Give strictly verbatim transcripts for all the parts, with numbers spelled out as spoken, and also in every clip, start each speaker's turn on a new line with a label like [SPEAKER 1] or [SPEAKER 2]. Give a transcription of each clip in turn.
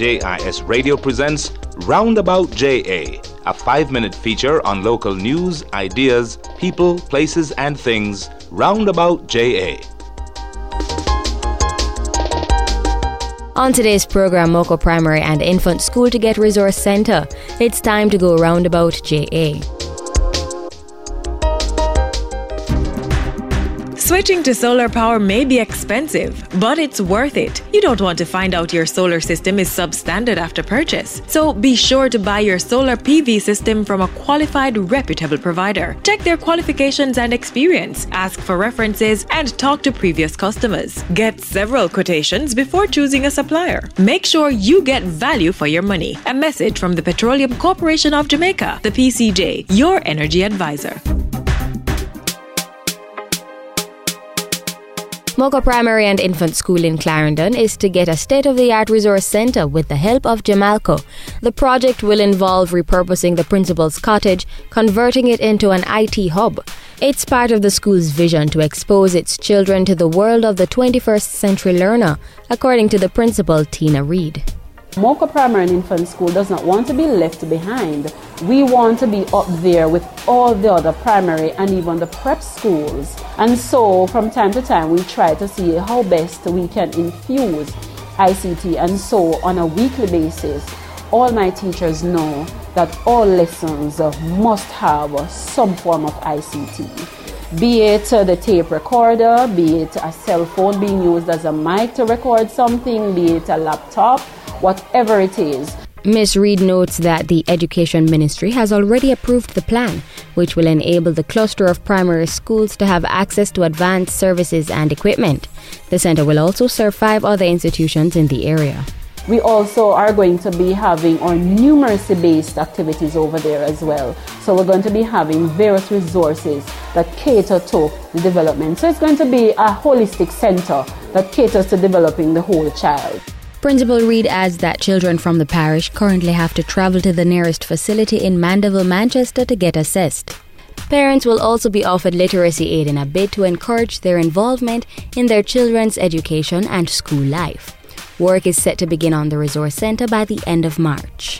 [SPEAKER 1] J I S Radio presents Roundabout J A, a five-minute feature on local news, ideas, people, places, and things. Roundabout J A.
[SPEAKER 2] On today's program, Moco Primary and Infant School to Get Resource Centre. It's time to go Roundabout J A.
[SPEAKER 3] Switching to solar power may be expensive, but it's worth it. You don't want to find out your solar system is substandard after purchase. So be sure to buy your solar P V system from a qualified, reputable provider. Check their qualifications and experience, ask for references, and talk to previous customers. Get several quotations before choosing a supplier. Make sure you get value for your money. A message from the Petroleum Corporation of Jamaica, the P C J, your energy advisor.
[SPEAKER 2] Moco Primary and Infant School in Clarendon is to get a state-of-the-art resource centre with the help of Jamalco. The project will involve repurposing the principal's cottage, converting it into an I T hub. It's part of the school's vision to expose its children to the world of the twenty-first century learner, according to the principal, Tina Reid.
[SPEAKER 4] Moco Primary and Infant School does not want to be left behind. We want to be up there with all the other primary and even the prep schools. And so from time to time we try to see how best we can infuse I C T. And so on a weekly basis, all my teachers know that all lessons must have some form of I C T. Be it the tape recorder, be it a cell phone being used as a mic to record something, be it a laptop, whatever it is.
[SPEAKER 2] Miz Reid notes that the Education Ministry has already approved the plan, which will enable the cluster of primary schools to have access to advanced services and equipment. The centre will also serve five other institutions in the area.
[SPEAKER 4] We also are going to be having our numeracy-based activities over there as well. So we're going to be having various resources that cater to the development. So it's going to be a holistic centre that caters to developing the whole child.
[SPEAKER 2] Principal Reid adds that children from the parish currently have to travel to the nearest facility in Mandeville, Manchester to get assessed. Parents will also be offered literacy aid in a bid to encourage their involvement in their children's education and school life. Work is set to begin on the resource centre by the end of March.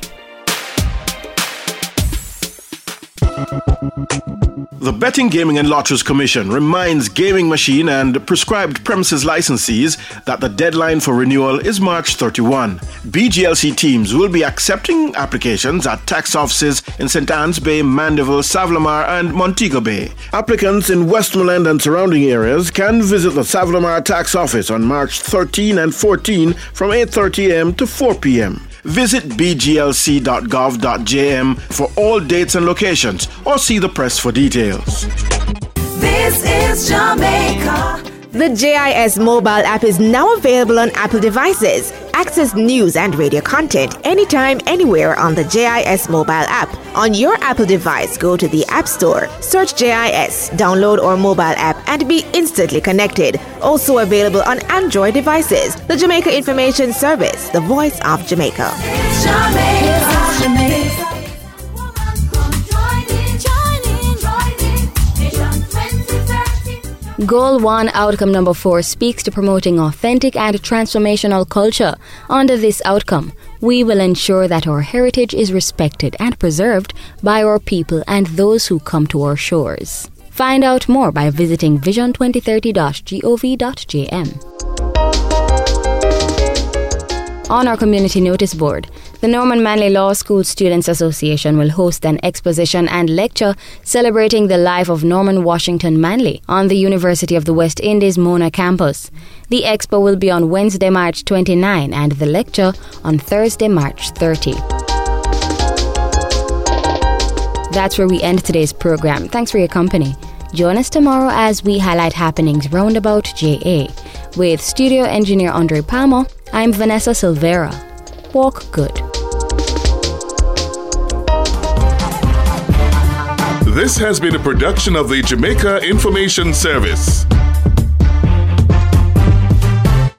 [SPEAKER 5] The Betting, Gaming and Lotteries Commission reminds gaming machine and prescribed premises licensees that the deadline for renewal is March thirty-first. B G L C teams will be accepting applications at tax offices in Saint Anne's Bay, Mandeville, Savlamar and Montego Bay. Applicants in Westmoreland and surrounding areas can visit the Savlamar tax office on March thirteenth and fourteenth from eight thirty a.m. to four p.m. Visit b g l c dot gov dot j m for all dates and locations or see the press for details.
[SPEAKER 6] This is Jamaica.
[SPEAKER 7] The J I S mobile app is now available on Apple devices. Access news and radio content anytime, anywhere on the J I S mobile app. On your Apple device, go to the App Store, search J I S, download our mobile app, and be instantly connected. Also available on Android devices. The Jamaica Information Service, the voice of Jamaica.
[SPEAKER 6] It's Jamaica. It's Jamaica.
[SPEAKER 2] Goal one, outcome number four, speaks to promoting authentic and transformational culture. Under this outcome, we will ensure that our heritage is respected and preserved by our people and those who come to our shores. Find out more by visiting vision twenty thirty dot gov dot j m. On our community notice board, the Norman Manley Law School Students Association will host an exposition and lecture celebrating the life of Norman Washington Manley on the University of the West Indies Mona campus. The expo will be on Wednesday, March twenty-ninth and the lecture on Thursday, March thirtieth. That's where we end today's program. Thanks for your company. Join us tomorrow as we highlight happenings roundabout J A. With studio engineer Andre Palmer, I'm Vanessa Silvera. Walk good.
[SPEAKER 8] This has been a production of the Jamaica Information Service.